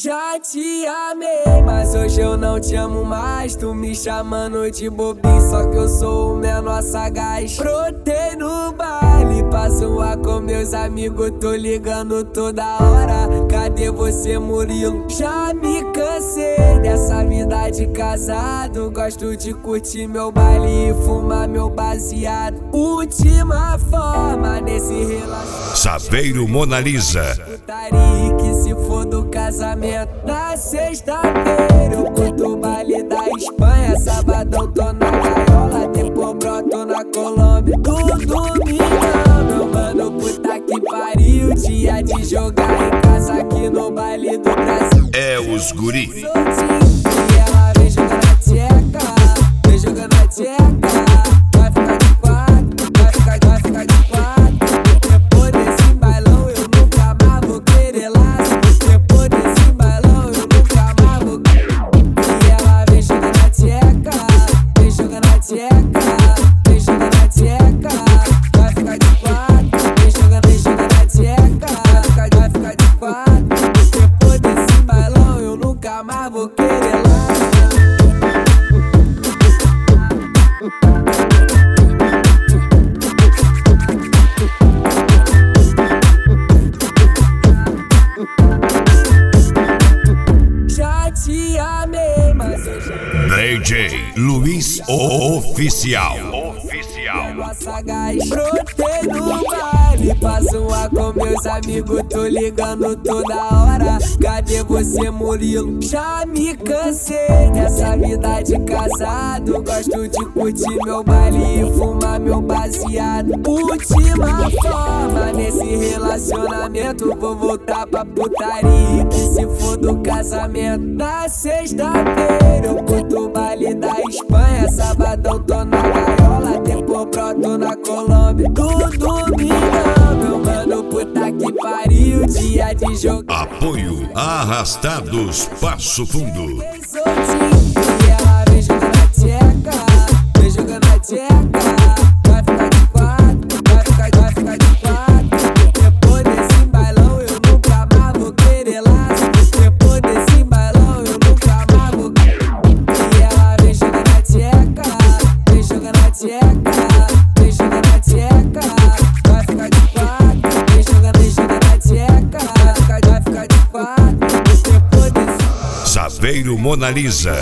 Já te amei, mas hoje eu não te amo mais. Tu me chamando de bobinho, só que eu sou o menor sagaz. Brotei no baile pra zoar com meus amigos, tô ligando toda hora. Cadê você, Murilo? Já me cansei dessa vida de casado. Gosto de curtir meu baile e fumar meu baseado. Última forma nesse relacionamento. Saveiro Mona Lisa. Putaria que se for do casamento. Na sexta-feira eu curto o baile da Espanha. Sabadão tô na gaiola, depois broto na Colômbia. No domingão, meu mano, puta que pariu. Dia de jogar em casa aqui no baile do Brasil. É os guri. E ela vem jogando a tcheca, vem jogando a tcheca. Vai ficar de quatro, vai ficar de quatro. Depois desse bailão eu nunca mais vou querer laço. Depois desse bailão eu nunca mais vou querer. E ela vem jogando a tcheca, vem jogando a tcheca, vem jogando a tcheca. Vai ficar de quatro, vem jogando a tcheca. Vai ficar de quatro. Depois desse bailão eu nunca mais vou querer laço. Já te amei, mas eu já DJ Luiz Oficial. sagaz. Brotei no baile pra zoar com meus amigos, tô ligando toda hora. Cadê você, Murilo? Já me cansei dessa vida de casado. Gosto de curtir meu baile e fumar meu baseado. Última forma nesse relacionamento. Vou voltar pra putaria que se for do casamento. Na sexta-feira eu curto o baile da Espanha. Sabadão tô na gaiola, depois broto na Colômbia. No domingão, meu mano, puta que pariu. Dia de jogar. Apoio Arrastados Passo Fundo. E ela vem jogando a tcheca, vem jogando a tcheca. Vai ficar de quatro, vai ficar de quatro. Depois desse bailão eu nunca mais vou querer laço. Depois desse bailão eu nunca mais vou querer. E ela vem jogando a tcheca, vem jogando a tcheca, vem jogando a tcheca. Vai ficar de quatro, vem jogando a tcheca. Vai ficar de quatro. Depois desse Saveiro Mona Lisa.